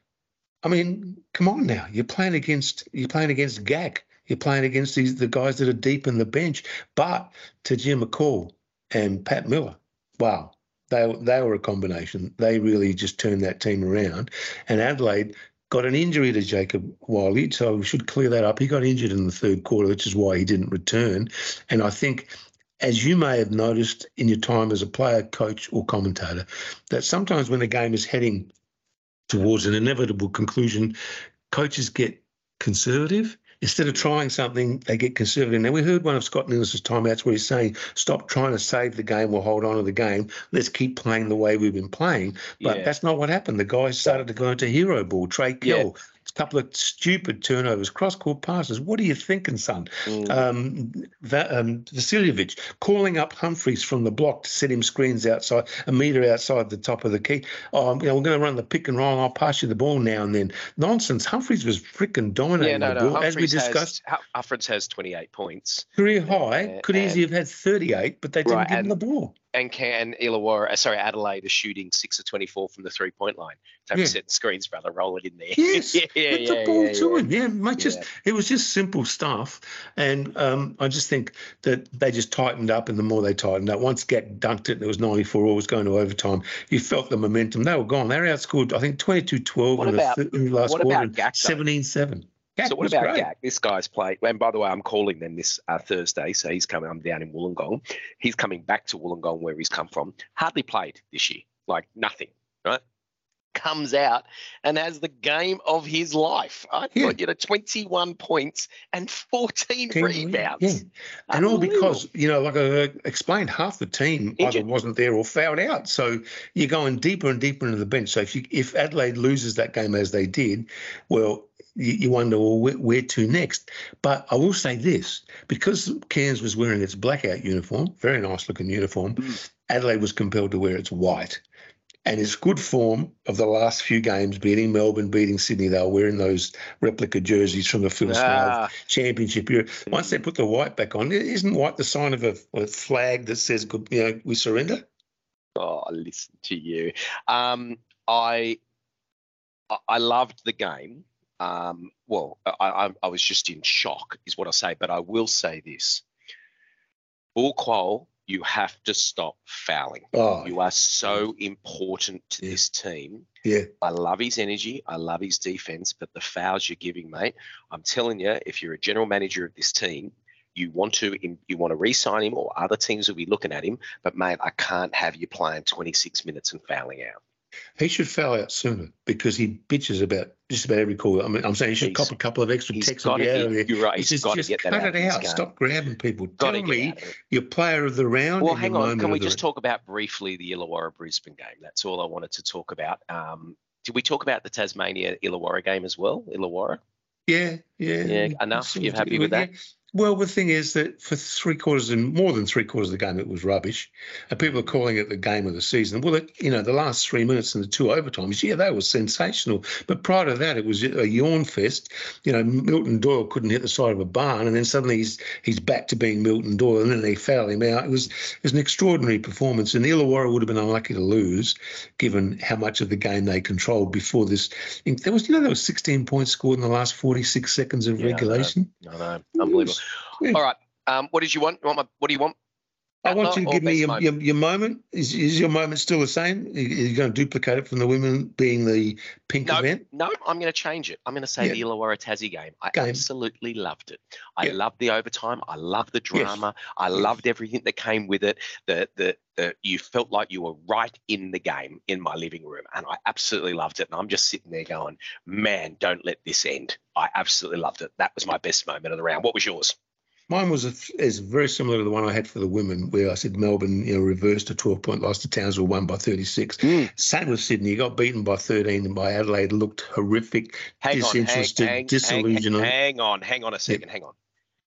Speaker 1: I mean, come on now. You're playing against you're playing against G A C. You're playing against these the guys that are deep in the bench. But Tajir McCall and Pat Miller, wow, they they were a combination. They really just turned that team around. And Adelaide got an injury to Jacob Wiley, so we should clear that up. He got injured in the third quarter, which is why he didn't return. And I think, as you may have noticed in your time as a player, coach, or commentator, that sometimes when the game is heading towards an inevitable conclusion, coaches get conservative. Instead of trying something, they get conservative. Now, we heard one of Scott Ninnis's timeouts where he's saying, stop trying to save the game or hold on to the game. Let's keep playing the way we've been playing. But yeah. that's not what happened. The guys started to go into hero ball. Trey Kell, yeah. a couple of stupid turnovers, cross-court passes. What are you thinking, son? Mm. Um, Va- um, Vasiljevic calling up Humphreys from the block to set him screens outside, a metre outside the top of the key. Oh, you know, we're going to run the pick and roll. I'll pass you the ball now and then. Nonsense. Humphreys was freaking dominating
Speaker 2: yeah, no,
Speaker 1: the
Speaker 2: no.
Speaker 1: ball, as we discussed.
Speaker 2: Has, Humphreys has twenty-eight points.
Speaker 1: Career high. Could
Speaker 2: and,
Speaker 1: easily have had thirty-eight, but they didn't
Speaker 2: right,
Speaker 1: give
Speaker 2: and,
Speaker 1: him the ball.
Speaker 2: And can Illawarra, uh, sorry, Adelaide is shooting six of twenty-four from the three-point line. Don't
Speaker 1: Yeah.
Speaker 2: be setting screens, brother. Roll it in there.
Speaker 1: Yes,
Speaker 2: yeah, yeah,
Speaker 1: it's
Speaker 2: yeah,
Speaker 1: a ball
Speaker 2: yeah,
Speaker 1: to
Speaker 2: yeah.
Speaker 1: him. Yeah, mate, just
Speaker 2: Yeah.
Speaker 1: it was just simple stuff, and um, I just think that they just tightened up, and the more they tightened up, once Gak dunked it, and it was ninety-four all, was going to overtime. You felt the momentum. They were gone. They were outscored, I think, twenty-two twelve
Speaker 2: What
Speaker 1: in,
Speaker 2: about-
Speaker 1: the, in the last
Speaker 2: what
Speaker 1: quarter,
Speaker 2: about Gak, though?
Speaker 1: seventeen seven. Gak
Speaker 2: So what
Speaker 1: was
Speaker 2: about
Speaker 1: great.
Speaker 2: Gak? This guy's played, and by the way, I'm calling them this uh, Thursday, so he's coming, I'm down in Wollongong. He's coming back to Wollongong where he's come from. Hardly played this year, like nothing, right? Comes out and has the game of his life. I
Speaker 1: Yeah.
Speaker 2: thought, you know, twenty-one points and fourteen
Speaker 1: Team
Speaker 2: rebounds.
Speaker 1: Yeah. And all
Speaker 2: Unbelievable.
Speaker 1: because, you know, like I explained, half the team either
Speaker 2: Injured.
Speaker 1: wasn't there or fouled out. So you're going deeper and deeper into the bench. So if you, if Adelaide loses that game as they did, well, you, you wonder, well, where, where to next? But I will say this, because Cairns was wearing its blackout uniform, very nice looking uniform,
Speaker 2: Mm.
Speaker 1: Adelaide was compelled to wear its white. And it's good form of the last few games, beating Melbourne, beating Sydney. They were wearing those replica jerseys from the Phil Smythe
Speaker 2: Ah.
Speaker 1: Championship year. Once they put the white back on, isn't white the sign of a, a flag that says, you know, we surrender?
Speaker 2: Oh, listen to you. Um, I I loved the game. Um, well, I, I, I was just in shock, is what I say. But I will say this: Bull Quoll, you have to stop fouling.
Speaker 1: Oh,
Speaker 2: You are so important to
Speaker 1: Yeah.
Speaker 2: this team.
Speaker 1: yeah.
Speaker 2: I love his energy. I love his defense, but the fouls you're giving, mate, I'm telling you, if you're a general manager of this team, you want to you want to re-sign him, or other teams will be looking at him. But mate, I can't have you playing twenty-six minutes and fouling out.
Speaker 1: He should foul out sooner because he bitches about just about every call. I mean, I'm saying he should
Speaker 2: He's-
Speaker 1: cop a couple of extra
Speaker 2: he's
Speaker 1: texts
Speaker 2: got
Speaker 1: and get
Speaker 2: to-
Speaker 1: out of there.
Speaker 2: you're right,
Speaker 1: It's
Speaker 2: he's
Speaker 1: just,
Speaker 2: got to
Speaker 1: just
Speaker 2: get that
Speaker 1: cut
Speaker 2: out
Speaker 1: it
Speaker 2: of his
Speaker 1: out.
Speaker 2: game.
Speaker 1: Stop grabbing people.
Speaker 2: Got to
Speaker 1: Tell
Speaker 2: get
Speaker 1: me
Speaker 2: out of it.
Speaker 1: your player of the round.
Speaker 2: Well,
Speaker 1: and
Speaker 2: hang
Speaker 1: your
Speaker 2: on.
Speaker 1: moment
Speaker 2: Can
Speaker 1: of
Speaker 2: we
Speaker 1: the
Speaker 2: just
Speaker 1: round.
Speaker 2: talk about briefly the Illawarra Brisbane game? That's all I wanted to talk about. Um, did we talk about the Tasmania Illawarra game as well? Illawarra?
Speaker 1: Yeah, yeah.
Speaker 2: Yeah,
Speaker 1: we-
Speaker 2: enough?
Speaker 1: sort
Speaker 2: You're
Speaker 1: of-
Speaker 2: happy with that?
Speaker 1: yeah. Well, the thing is that for three quarters and more than three quarters of the game, it was rubbish. And people are calling it the game of the season. Well, it, you know, the last three minutes and the two overtimes, yeah, they were sensational. But prior to that, it was a yawn fest. You know, Milton Doyle couldn't hit the side of a barn, and then suddenly he's he's back to being Milton Doyle, and then they foul him out. It was it was an extraordinary performance, and Illawarra would have been unlucky to lose, given how much of the game they controlled before this. There was, you know, there was sixteen points scored in the last forty-six seconds of
Speaker 2: Yeah, I know.
Speaker 1: regulation.
Speaker 2: No, no, unbelievable.
Speaker 1: Yeah.
Speaker 2: All right. Um, what did you want? You want my, what do you want?
Speaker 1: I want you to
Speaker 2: Outlaw or
Speaker 1: give me
Speaker 2: best
Speaker 1: your,
Speaker 2: moment?
Speaker 1: your, your moment. Is, is your moment still the same? Are you going to duplicate it from the women being the pink
Speaker 2: No,
Speaker 1: event?
Speaker 2: no, I'm going to change it. I'm going to say
Speaker 1: Yeah.
Speaker 2: the Illawarra Tassie game. I
Speaker 1: Game.
Speaker 2: absolutely loved it. I
Speaker 1: Yeah.
Speaker 2: loved the overtime. I loved the
Speaker 1: Yes.
Speaker 2: drama. I
Speaker 1: Yes.
Speaker 2: loved everything that came with it. The, the, the, you felt like you were right in the game in my living room, and I absolutely loved it. And I'm just sitting there going, man, don't let this end. I absolutely loved it. That was my best moment of the round. What was yours?
Speaker 1: Mine was a, is very similar to the one I had for the women, where I said Melbourne, you know, reversed a twelve-point loss to Townsville, won by thirty-six.
Speaker 2: Mm.
Speaker 1: Same with Sydney, got beaten by thirteen, and by Adelaide looked horrific,
Speaker 2: Hang on, hang,
Speaker 1: disinterested,
Speaker 2: hang, hang,
Speaker 1: disillusioned.
Speaker 2: hang on, hang on a second, hang on.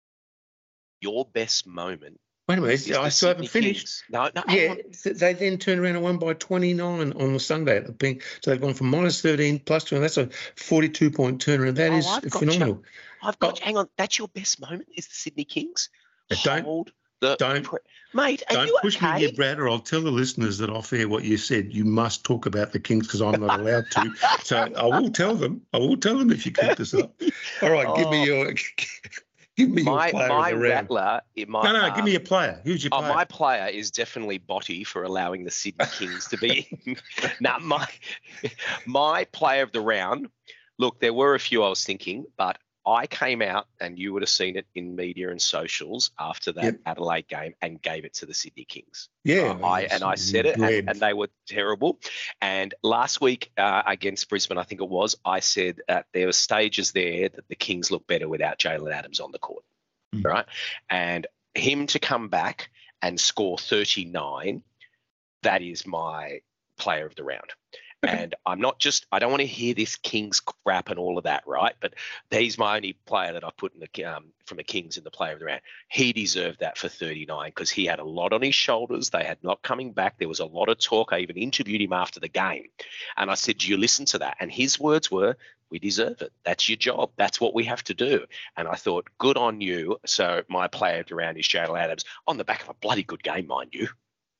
Speaker 2: Your best moment
Speaker 1: Wait a minute,
Speaker 2: is
Speaker 1: I
Speaker 2: the
Speaker 1: still haven't
Speaker 2: Sydney
Speaker 1: finished.
Speaker 2: Kings. No, no, hang
Speaker 1: Yeah,
Speaker 2: on.
Speaker 1: th- they then turned around and won by twenty-nine on the Sunday at the pink. So they've gone from minus thirteen plus two, and that's a forty-two point turnaround. That
Speaker 2: Oh,
Speaker 1: is
Speaker 2: I've got
Speaker 1: phenomenal.
Speaker 2: you. I've got
Speaker 1: Oh.
Speaker 2: you. Hang on. That's your best moment is the Sydney Kings?
Speaker 1: Uh, don't-
Speaker 2: Hold the
Speaker 1: don't-
Speaker 2: pre- Mate, are
Speaker 1: Don't
Speaker 2: you
Speaker 1: push
Speaker 2: okay?
Speaker 1: me here, Brad, or I'll tell the listeners that off air what you said. You must talk about the Kings because I'm not allowed to. So I will tell them. I will tell them if you keep this up. All right, give me
Speaker 2: Oh.
Speaker 1: your give me your
Speaker 2: my
Speaker 1: player
Speaker 2: my
Speaker 1: of the round.
Speaker 2: rattler, it might,
Speaker 1: No, no,
Speaker 2: um,
Speaker 1: give me a player. Who's your
Speaker 2: Oh,
Speaker 1: player?
Speaker 2: my player is definitely Botty for allowing the Sydney Kings to be. Now, my my player of the round. Look, there were a few I was thinking, but I came out, and you would have seen it in media and socials after that
Speaker 1: Yep.
Speaker 2: Adelaide game, and gave it to the Sydney Kings.
Speaker 1: Yeah,
Speaker 2: Uh, I and I said it,
Speaker 1: bled.
Speaker 2: and, and they were terrible. And last week uh, against Brisbane, I think it was, I said that there were stages there that the Kings look better without Jalen Adams on the court,
Speaker 1: Mm.
Speaker 2: right? And him to come back and score thirty-nine, that is my player of the round. And I'm not just, I don't want to hear this Kings crap and all of that, right? But he's my only player that I've put in the um, from the Kings in the player of the round. He deserved that for thirty-nine because he had a lot on his shoulders. They had not coming back. There was a lot of talk. I even interviewed him after the game. And I said, do you listen to that? And his words were, we deserve it. That's your job. That's what we have to do. And I thought, good on you. So my player of the round is Jalen Adams on the back of a bloody good game, mind you.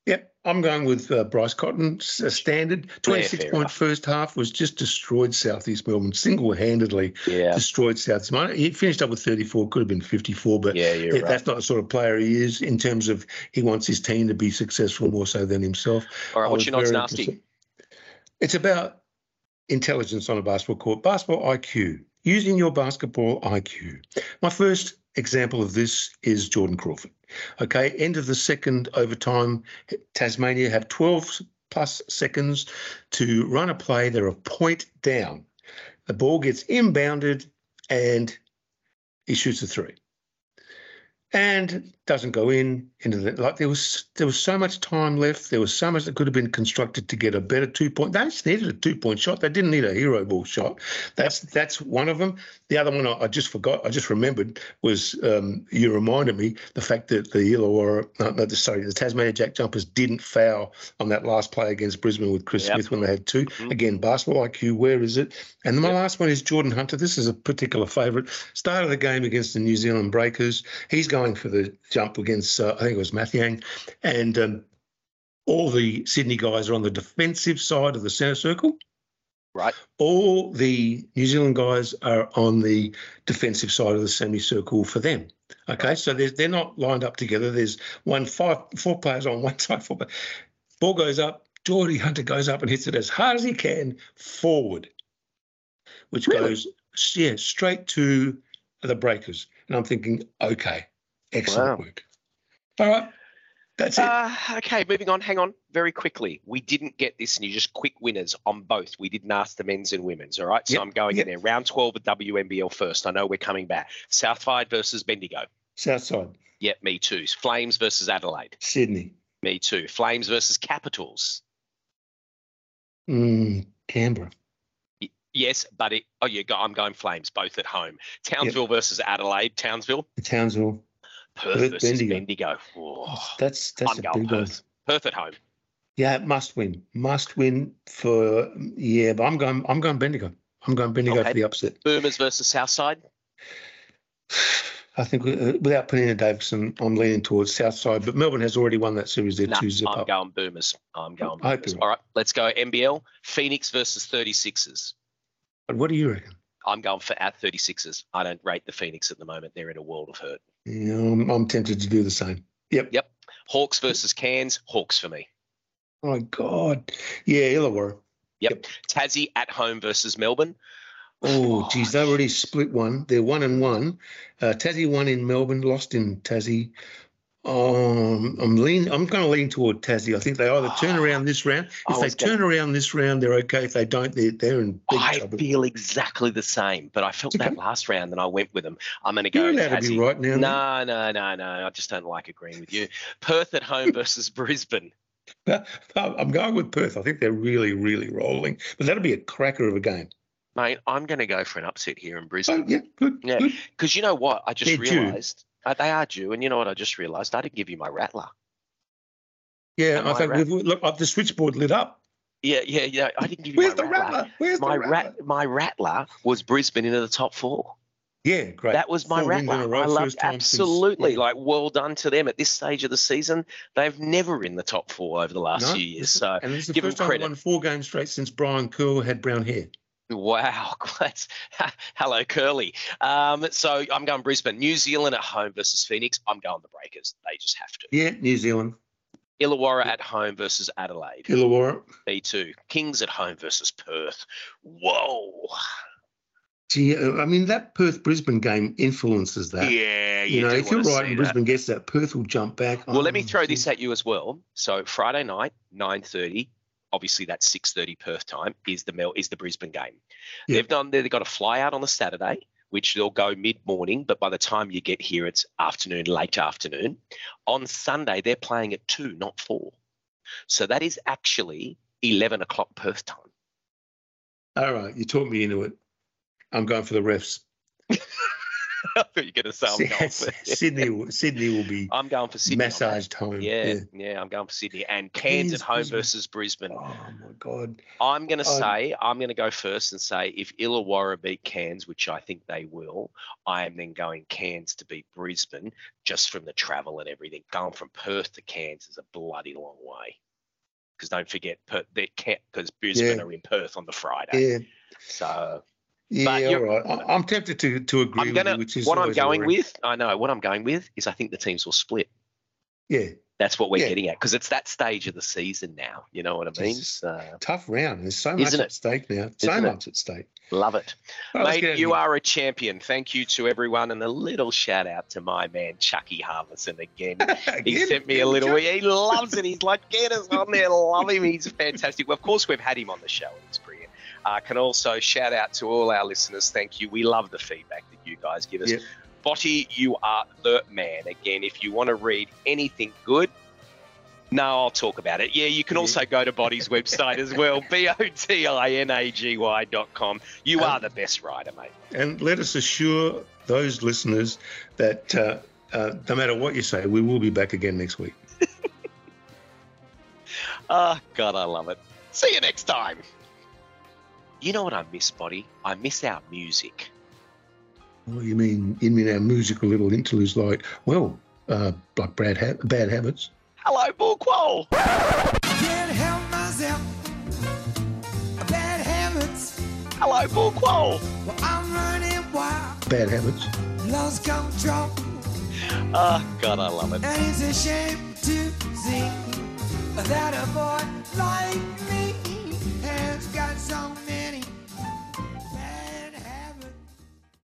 Speaker 1: Yep, I'm going with uh, Bryce Cotton. S- uh, standard twenty-six
Speaker 2: fair
Speaker 1: point
Speaker 2: enough.
Speaker 1: first half was just destroyed South East Melbourne, single-handedly
Speaker 2: Yeah.
Speaker 1: destroyed South East Melbourne. He finished up with thirty-four, could have been fifty-four, but
Speaker 2: Yeah, you're
Speaker 1: yeah,
Speaker 2: right.
Speaker 1: that's not the sort of player he is in terms of he wants his team to be successful more so than himself.
Speaker 2: All right,
Speaker 1: I
Speaker 2: what's
Speaker 1: was
Speaker 2: your nod's
Speaker 1: very
Speaker 2: nasty?
Speaker 1: impressed. It's about intelligence on a basketball court, basketball I Q, using your basketball I Q. My first example of this is Jordan Crawford. Okay, end of the second overtime, Tasmania have twelve plus seconds to run a play. They're a point down. The ball gets inbounded and he shoots a three. And doesn't go in into the like there was there was so much time left. There was so much that could have been constructed to get a better two point. They just needed a two point shot. They didn't need a hero ball shot. That's that's one of them. The other one I, I just forgot. I just remembered was um, you reminded me the fact that the Illawarra, no, no, the, sorry, the Tasmania Jack Jumpers didn't foul on that last play against Brisbane with Chris
Speaker 2: Yep.
Speaker 1: Smith when they had two.
Speaker 2: Mhm.
Speaker 1: Again, basketball I Q. Where is it? And my
Speaker 2: Yep.
Speaker 1: last one is Jordan Hunter. This is a particular favourite. Started the game against the New Zealand Breakers. He's going for the jump against, uh, I think it was Mathiang, and um, all the Sydney guys are on the defensive side of the centre circle.
Speaker 2: Right.
Speaker 1: All the New Zealand guys are on the defensive side of the semicircle for them. Okay,
Speaker 2: Right.
Speaker 1: so they're, they're not lined up together. There's one five four players on one side, four players. Ball goes up. Geordie Hunter goes up and hits it as hard as he can forward, which
Speaker 2: Really?
Speaker 1: goes yeah straight to the Breakers. And I'm thinking, okay, excellent
Speaker 2: Wow.
Speaker 1: work. All right, that's it.
Speaker 2: Uh, okay, moving on. Hang on very quickly. We didn't get this, and you just quick winners on both. We didn't ask the men's and women's. All right, so
Speaker 1: Yep,
Speaker 2: I'm going
Speaker 1: yep.
Speaker 2: in there. Round twelve of W N B L first. I know we're coming back. Southside versus Bendigo.
Speaker 1: Southside,
Speaker 2: Yep, me too. Flames versus Adelaide.
Speaker 1: Sydney,
Speaker 2: Me too. Flames versus Capitals.
Speaker 1: mm, Canberra,
Speaker 2: Y- Yes, but it. Oh, yeah, go, I'm going Flames, both at home. Townsville versus Adelaide. Townsville.
Speaker 1: Townsville.
Speaker 2: Perth,
Speaker 1: Perth,
Speaker 2: versus
Speaker 1: Bendigo.
Speaker 2: Bendigo. Oh,
Speaker 1: That's that's
Speaker 2: I'm
Speaker 1: a
Speaker 2: going
Speaker 1: big one.
Speaker 2: Perth. Perth at home.
Speaker 1: Yeah, must win, must win for yeah. But I'm going, I'm going Bendigo. I'm going Bendigo
Speaker 2: Okay.
Speaker 1: for the upset.
Speaker 2: Boomers versus Southside.
Speaker 1: I think uh, without Penina Davison, I'm leaning towards Southside. But Melbourne has already won that series. They're
Speaker 2: Nah,
Speaker 1: two zip
Speaker 2: I'm
Speaker 1: up.
Speaker 2: going Boomers. I'm going
Speaker 1: I hope
Speaker 2: Boomers.
Speaker 1: you're
Speaker 2: All right, let's go N B L. Phoenix versus thirty-sixers.
Speaker 1: But what do you reckon?
Speaker 2: I'm going for at thirty-sixers. I don't rate the Phoenix at the moment. They're in a world of hurt.
Speaker 1: Yeah, I'm, I'm tempted to do the same. Yep.
Speaker 2: Yep. Hawks versus Cairns. Hawks for me.
Speaker 1: Oh my God. Yeah, Illawarra.
Speaker 2: Yep.
Speaker 1: Yep.
Speaker 2: Tassie at home versus Melbourne.
Speaker 1: Oh, geez, they already split one. They're one and one. Uh, Tassie won in Melbourne, lost in Tassie. Um, I'm lean. I'm going to lean toward Tassie. I think they either turn around this round. If
Speaker 2: I
Speaker 1: they
Speaker 2: was gonna-
Speaker 1: turn around this round, they're okay. If they don't, they're they're in big
Speaker 2: I
Speaker 1: trouble.
Speaker 2: feel exactly the same, but I felt
Speaker 1: Okay.
Speaker 2: that last round and I went with them. I'm going to go
Speaker 1: You're allowed
Speaker 2: Tassie.
Speaker 1: to be right now.
Speaker 2: No, no, no, no. I just don't like agreeing with you. Perth at home versus Brisbane.
Speaker 1: No. I'm going with Perth. I think they're really, really rolling. But that'll be a cracker of a game.
Speaker 2: Mate, I'm going to go for an upset here in
Speaker 1: Oh,
Speaker 2: Brisbane.
Speaker 1: yeah, good.
Speaker 2: Yeah.
Speaker 1: good.
Speaker 2: Because you know what? I just
Speaker 1: They're due.
Speaker 2: realised uh, they are due. And you know what I just realised? I didn't give you my rattler.
Speaker 1: Yeah,
Speaker 2: Am
Speaker 1: I
Speaker 2: I
Speaker 1: think
Speaker 2: right?
Speaker 1: we've look. uh, The switchboard lit up.
Speaker 2: Yeah, yeah, yeah. I didn't give you
Speaker 1: Where's
Speaker 2: my
Speaker 1: the
Speaker 2: rattler.
Speaker 1: rattler? Where's
Speaker 2: My
Speaker 1: the rattler?
Speaker 2: rat, my rattler was Brisbane into the top four.
Speaker 1: Yeah, great.
Speaker 2: That was my
Speaker 1: Four wins in a
Speaker 2: rattler.
Speaker 1: row,
Speaker 2: I loved
Speaker 1: first time since-
Speaker 2: absolutely
Speaker 1: yeah.
Speaker 2: like well done to them at this stage of the season. They've never in the top four over the last
Speaker 1: No,
Speaker 2: few years.
Speaker 1: this is-
Speaker 2: So
Speaker 1: and this is the
Speaker 2: give 'em
Speaker 1: first time
Speaker 2: credit.
Speaker 1: they won four games straight since Brian Curl had brown hair.
Speaker 2: wow, that's hello Curly. Um, so I'm going Brisbane. New Zealand at home versus Phoenix. I'm going the Breakers. They just have to.
Speaker 1: Yeah, New Zealand,
Speaker 2: Illawarra at home versus Adelaide.
Speaker 1: Illawarra.
Speaker 2: Me too. Kings at home versus Perth. Whoa.
Speaker 1: Gee, uh, I mean that Perth-Brisbane game influences that.
Speaker 2: Yeah,
Speaker 1: you,
Speaker 2: you,
Speaker 1: know,
Speaker 2: do
Speaker 1: if you're
Speaker 2: wanna
Speaker 1: right
Speaker 2: see
Speaker 1: and
Speaker 2: that.
Speaker 1: Brisbane gets that, Perth will jump back.
Speaker 2: Well, let me
Speaker 1: Oh,
Speaker 2: throw
Speaker 1: gee.
Speaker 2: this at you as well. So Friday night, nine thirty. Obviously, that's six thirty Perth time. Is the Mel is the Brisbane game?
Speaker 1: Yeah.
Speaker 2: They've done. They've got a fly out on the Saturday, which they'll go mid morning. But by the time you get here, it's afternoon, late afternoon. On Sunday, they're playing at two, not four. So that is actually eleven o'clock Perth time.
Speaker 1: All right, you talked me into it. I'm going for the refs.
Speaker 2: I thought you were going to say I'm going for
Speaker 1: Sydney. Will, Sydney will be.
Speaker 2: I'm going for Sydney.
Speaker 1: Massaged home.
Speaker 2: Yeah,
Speaker 1: yeah,
Speaker 2: yeah, I'm going for Sydney and Cairns, Cairns at home Brisbane. versus Brisbane.
Speaker 1: Oh my God!
Speaker 2: I'm going to say I'm going to go first and say if Illawarra beat Cairns, which I think they will, I am then going Cairns to beat Brisbane just from the travel and everything. Going from Perth to Cairns is a bloody long way. Because don't forget, because Brisbane yeah. are in Perth on the Friday.
Speaker 1: Yeah.
Speaker 2: So.
Speaker 1: Yeah, all right. I'm tempted to to agree
Speaker 2: I'm gonna,
Speaker 1: with you, which is
Speaker 2: what I'm going with. I know what I'm going with is I think the teams will split.
Speaker 1: Yeah,
Speaker 2: that's what we're
Speaker 1: yeah.
Speaker 2: getting at because it's that stage of the season now. You know what I mean? So,
Speaker 1: tough round. There's so much
Speaker 2: it?
Speaker 1: at stake now. So
Speaker 2: Isn't
Speaker 1: much
Speaker 2: it?
Speaker 1: at stake.
Speaker 2: Love it,
Speaker 1: well,
Speaker 2: mate. You are a champion. Thank you to everyone, and a little shout out to my man Chucky Harvison again.
Speaker 1: again
Speaker 2: he sent me a little. Chuck. He loves it. He's like, get us on there. Love him. He's fantastic. Well, of course, we've had him on the show. And he's brilliant. Uh, can also shout out to all our listeners. Thank you. We love the feedback that you guys give us.
Speaker 1: Yep.
Speaker 2: Botty, you are the man. Again, if you want to read anything good, no, I'll talk about it. Yeah, you can also go to Botty's website as well, B O T I N A G Y dot com. You um, are the best writer, mate.
Speaker 1: And let us assure those listeners that uh, uh, no matter what you say, we will be back again next week.
Speaker 2: Oh, God, I love it. See you next time. You know what I miss, Botty? I miss our music.
Speaker 1: Oh, you mean you mean our musical little interludes like, well, uh, like Bad, ha- Bad Habits?
Speaker 2: Hello, Bullquall.
Speaker 3: Can't help myself. Bad habits.
Speaker 2: Hello, Bullquall.
Speaker 3: Well, I'm running wild.
Speaker 1: Bad Habits.
Speaker 3: Lost control.
Speaker 2: Oh, God, I love it.
Speaker 3: And it's a shame to see that a boy like me